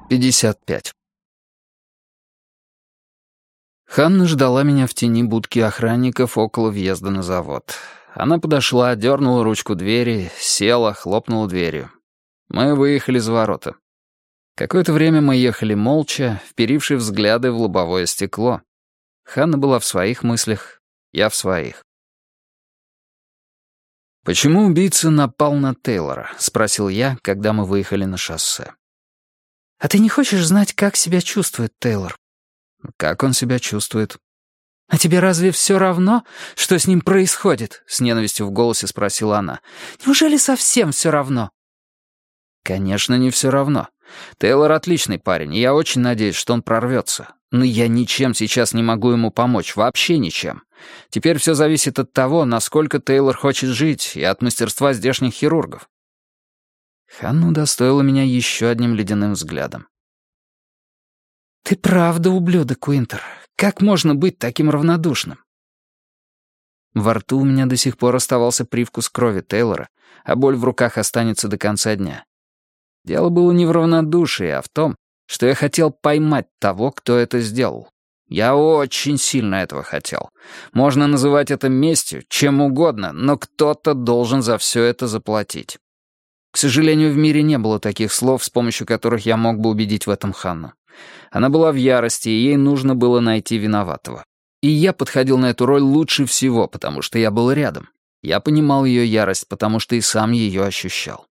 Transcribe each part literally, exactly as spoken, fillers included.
пятьдесят пять. Ханна ждала меня в тени будки охранников около въезда на завод. Она подошла, дернула ручку двери, села, хлопнула дверью. Мы выехали за ворота. Какое-то время мы ехали молча, вперивши взгляды в лобовое стекло. Ханна была в своих мыслях, я в своих. «Почему убийца напал на Тейлора?» — спросил я, когда мы выехали на шоссе. «А ты не хочешь знать, как себя чувствует Тейлор?» «Как он себя чувствует?» «А тебе разве все равно, что с ним происходит?» — с ненавистью в голосе спросила она. «Неужели совсем все равно?» «Конечно, не все равно. Тейлор отличный парень, и я очень надеюсь, что он прорвется. Но я ничем сейчас не могу ему помочь, вообще ничем. Теперь все зависит от того, насколько Тейлор хочет жить, и от мастерства здешних хирургов». Ханна удостоила меня еще одним ледяным взглядом. «Ты правда ублюдок, Уинтер. Как можно быть таким равнодушным?» Во рту у меня до сих пор оставался привкус крови Тейлора, а боль в руках останется до конца дня. Дело было не в равнодушии, а в том, что я хотел поймать того, кто это сделал. Я очень сильно этого хотел. Можно называть это местью, чем угодно, но кто-то должен за все это заплатить. К сожалению, в мире не было таких слов, с помощью которых я мог бы убедить в этом Ханну. Она была в ярости, и ей нужно было найти виноватого. И я подходил на эту роль лучше всего, потому что я был рядом. Я понимал ее ярость, потому что и сам ее ощущал.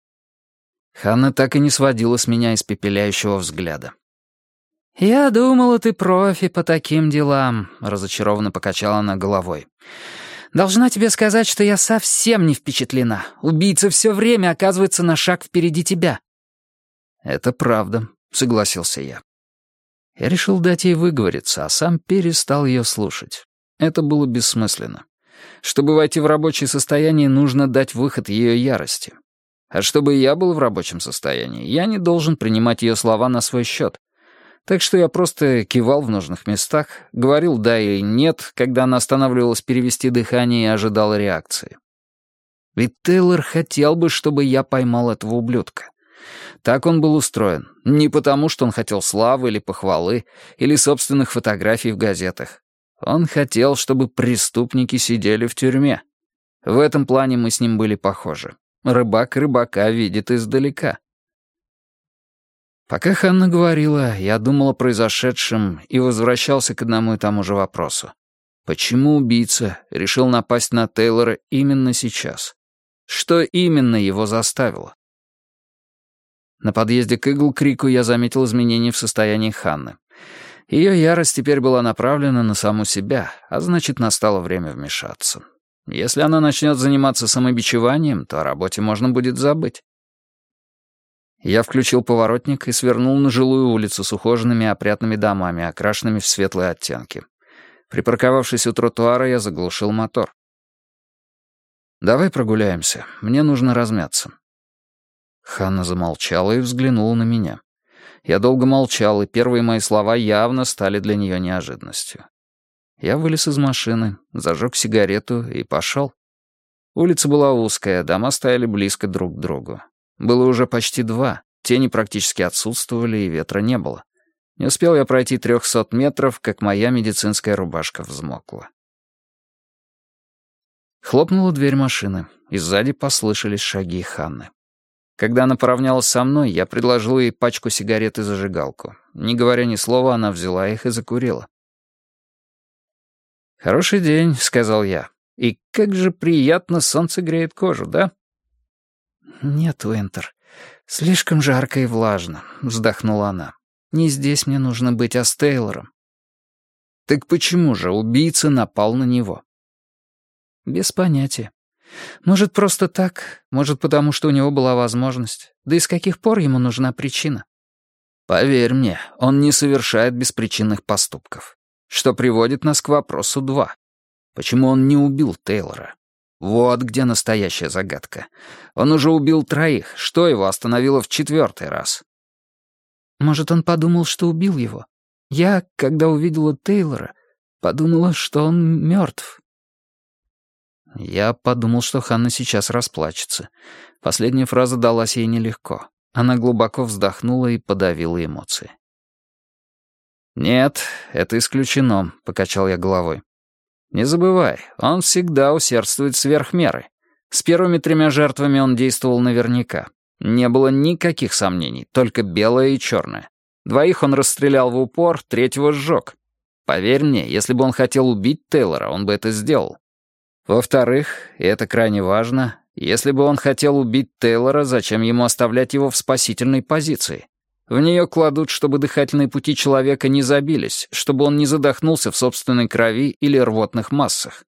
Ханна так и не сводила с меня испепеляющего взгляда. «Я думала, ты профи по таким делам», — разочарованно покачала она головой. «Должна тебе сказать, что я совсем не впечатлена. Убийца все время оказывается на шаг впереди тебя». «Это правда», — согласился я. Я решил дать ей выговориться, а сам перестал ее слушать. Это было бессмысленно. Чтобы войти в рабочее состояние, нужно дать выход ее ярости. А чтобы я был в рабочем состоянии, я не должен принимать ее слова на свой счет. Так что я просто кивал в нужных местах, говорил «да» или «нет», когда она останавливалась перевести дыхание и ожидала реакции. Ведь Тейлор хотел бы, чтобы я поймал этого ублюдка. Так он был устроен. Не потому, что он хотел славы или похвалы, или собственных фотографий в газетах. Он хотел, чтобы преступники сидели в тюрьме. В этом плане мы с ним были похожи. Рыбак рыбака видит издалека. Пока Ханна говорила, я думал о произошедшем и возвращался к одному и тому же вопросу. Почему убийца решил напасть на Тейлора именно сейчас? Что именно его заставило? На подъезде к Игл-Крику я заметил изменения в состоянии Ханны. Ее ярость теперь была направлена на саму себя, а значит, настало время вмешаться. Если она начнет заниматься самобичеванием, то о работе можно будет забыть. Я включил поворотник и свернул на жилую улицу с ухоженными опрятными домами, окрашенными в светлые оттенки. Припарковавшись у тротуара, я заглушил мотор. «Давай прогуляемся. Мне нужно размяться». Ханна замолчала и взглянула на меня. Я долго молчал, и первые мои слова явно стали для нее неожиданностью. Я вылез из машины, зажег сигарету и пошел. Улица была узкая, дома стояли близко друг к другу. Было уже почти два, тени практически отсутствовали и ветра не было. Не успел я пройти трехсот метров, как моя медицинская рубашка взмокла. Хлопнула дверь машины, и сзади послышались шаги Ханны. Когда она поравнялась со мной, я предложил ей пачку сигарет и зажигалку. Не говоря ни слова, она взяла их и закурила. «Хороший день», — сказал я. «И как же приятно солнце греет кожу, да?» «Нет, Уинтер, слишком жарко и влажно», — вздохнула она. «Не здесь мне нужно быть, а с Тейлором». «Так почему же убийца напал на него?» «Без понятия. Может, просто так, может, потому что у него была возможность. Да и с каких пор ему нужна причина?» «Поверь мне, он не совершает беспричинных поступков. Что приводит нас к вопросу два. Почему он не убил Тейлора? Вот где настоящая загадка. Он уже убил троих. Что его остановило в четвертый раз?» «Может, он подумал, что убил его? Я, когда увидела Тейлора, подумала, что он мертв». Я подумал, что Ханна сейчас расплачется. Последняя фраза далась ей нелегко. Она глубоко вздохнула и подавила эмоции. «Нет, это исключено», — покачал я головой. «Не забывай, он всегда усердствует сверх меры. С первыми тремя жертвами он действовал наверняка. Не было никаких сомнений, только белое и черное. Двоих он расстрелял в упор, третьего сжег. Поверь мне, если бы он хотел убить Тейлора, он бы это сделал. Во-вторых, и это крайне важно, если бы он хотел убить Тейлора, зачем ему оставлять его в спасительной позиции? В нее кладут, чтобы дыхательные пути человека не забились, чтобы он не задохнулся в собственной крови или рвотных массах.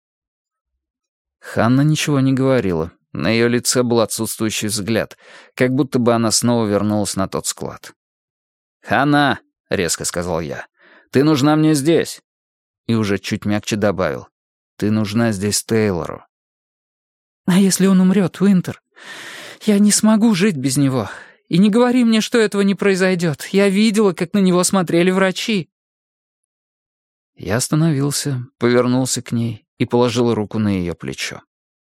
Ханна ничего не говорила. На ее лице был отсутствующий взгляд, как будто бы она снова вернулась на тот склад. «Ханна!» — резко сказал я. «Ты нужна мне здесь!» И уже чуть мягче добавил. «Ты нужна здесь Тейлору». «А если он умрет, Уинтер? Я не смогу жить без него. И не говори мне, что этого не произойдет. Я видела, как на него смотрели врачи». Я остановился, повернулся к ней и положил руку на ее плечо.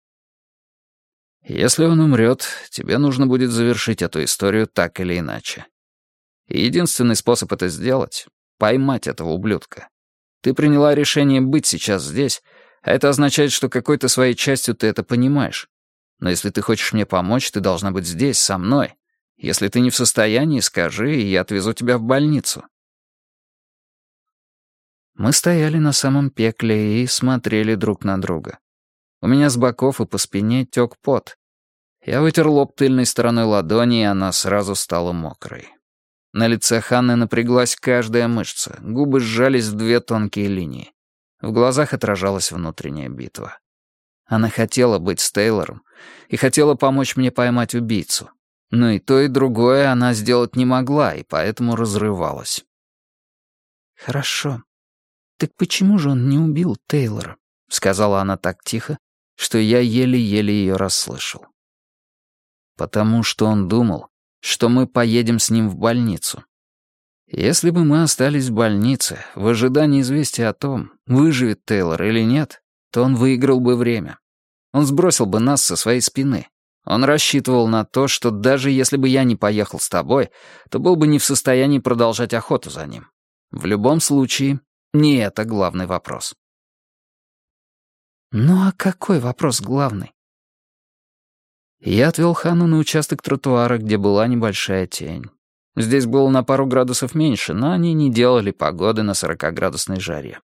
«Если он умрет, тебе нужно будет завершить эту историю так или иначе. И единственный способ это сделать — поймать этого ублюдка. Ты приняла решение быть сейчас здесь, а это означает, что какой-то своей частью ты это понимаешь. Но если ты хочешь мне помочь, ты должна быть здесь, со мной. Если ты не в состоянии, скажи, и я отвезу тебя в больницу». Мы стояли на самом пекле и смотрели друг на друга. У меня с боков и по спине тек пот. Я вытер лоб тыльной стороной ладони, и она сразу стала мокрой. На лице Ханны напряглась каждая мышца, губы сжались в две тонкие линии. В глазах отражалась внутренняя битва. Она хотела быть с Тейлором и хотела помочь мне поймать убийцу. Но и то, и другое она сделать не могла, и поэтому разрывалась. «Хорошо. Так почему же он не убил Тейлора?» — сказала она так тихо, что я еле-еле ее расслышал. «Потому что он думал, что мы поедем с ним в больницу. Если бы мы остались в больнице, в ожидании известия о том, выживет Тейлор или нет, то он выиграл бы время. Он сбросил бы нас со своей спины. Он рассчитывал на то, что даже если бы я не поехал с тобой, то был бы не в состоянии продолжать охоту за ним. В любом случае, не это главный вопрос». «Ну а какой вопрос главный?» Я отвел Ханну на участок тротуара, где была небольшая тень. Здесь было на пару градусов меньше, но они не делали погоды на сорокаградусной жаре.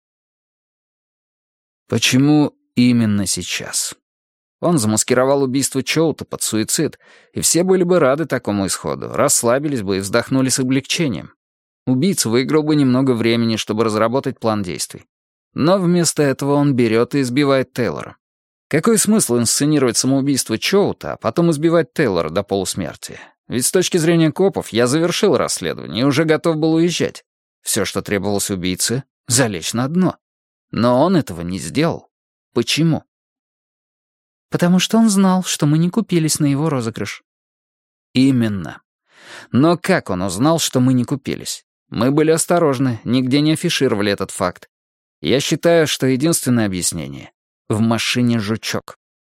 Почему именно сейчас? Он замаскировал убийство Чоута под суицид, и все были бы рады такому исходу, расслабились бы и вздохнули с облегчением. Убийца выиграл бы немного времени, чтобы разработать план действий. Но вместо этого он берет и избивает Тейлора. Какой смысл инсценировать самоубийство Чоута, а потом избивать Тейлора до полусмерти? Ведь с точки зрения копов я завершил расследование и уже готов был уезжать. Все, что требовалось убийце — залечь на дно. Но он этого не сделал. Почему? «Потому что он знал, что мы не купились на его розыгрыш». «Именно. Но как он узнал, что мы не купились? Мы были осторожны, нигде не афишировали этот факт. Я считаю, что единственное объяснение — в машине жучок».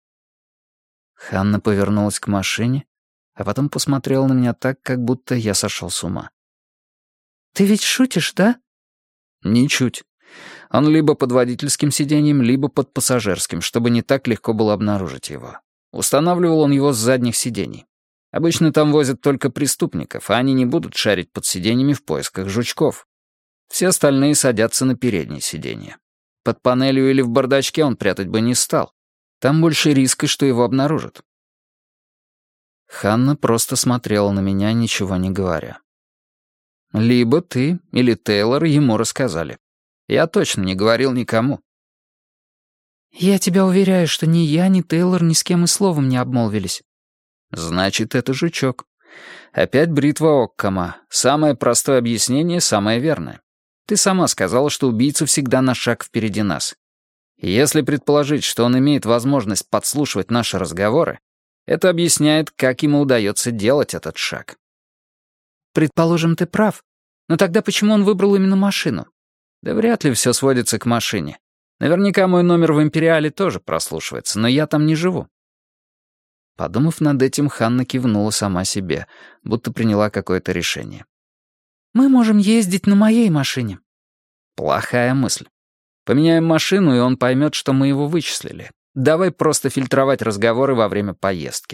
Ханна повернулась к машине, а потом посмотрела на меня так, как будто я сошел с ума. «Ты ведь шутишь, да?» «Ничуть. Он либо под водительским сиденьем, либо под пассажирским, чтобы не так легко было обнаружить его. Устанавливал он его с задних сидений. Обычно там возят только преступников, а они не будут шарить под сиденьями в поисках жучков. Все остальные садятся на переднее сиденье. Под панелью или в бардачке он прятать бы не стал. Там больше риска, что его обнаружат». Ханна просто смотрела на меня, ничего не говоря. «Либо ты или Тейлор ему рассказали. Я точно не говорил никому». «Я тебя уверяю, что ни я, ни Тейлор ни с кем и словом не обмолвились». «Значит, это жучок. Опять бритва Оккама. Самое простое объяснение, самое верное. Ты сама сказала, что убийца всегда на шаг впереди нас. Если предположить, что он имеет возможность подслушивать наши разговоры, это объясняет, как ему удается делать этот шаг». «Предположим, ты прав. Но тогда почему он выбрал именно машину?» «Да вряд ли все сводится к машине. Наверняка мой номер в «Империале» тоже прослушивается, но я там не живу». Подумав над этим, Ханна кивнула сама себе, будто приняла какое-то решение. «Мы можем ездить на моей машине». Плохая мысль. Поменяем машину, и он поймет, что мы его вычислили. Давай просто фильтровать разговоры во время поездки.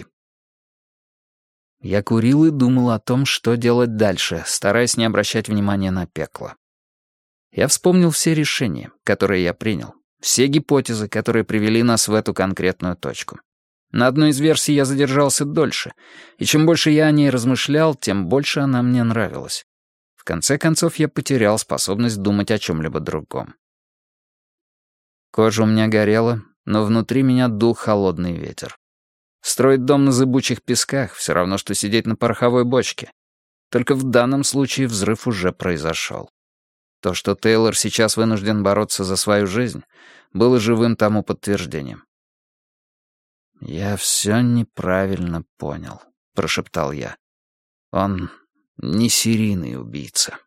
Я курил и думал о том, что делать дальше, стараясь не обращать внимания на пекло. Я вспомнил все решения, которые я принял, все гипотезы, которые привели нас в эту конкретную точку. На одной из версий я задержался дольше, и чем больше я о ней размышлял, тем больше она мне нравилась. В конце концов, я потерял способность думать о чем-либо другом. Кожа у меня горела, но внутри меня дул холодный ветер. Строить дом на зыбучих песках — все равно, что сидеть на пороховой бочке. Только в данном случае взрыв уже произошел. То, что Тейлор сейчас вынужден бороться за свою жизнь, было живым тому подтверждением. «Я все неправильно понял», — прошептал я. «Он не серийный убийца».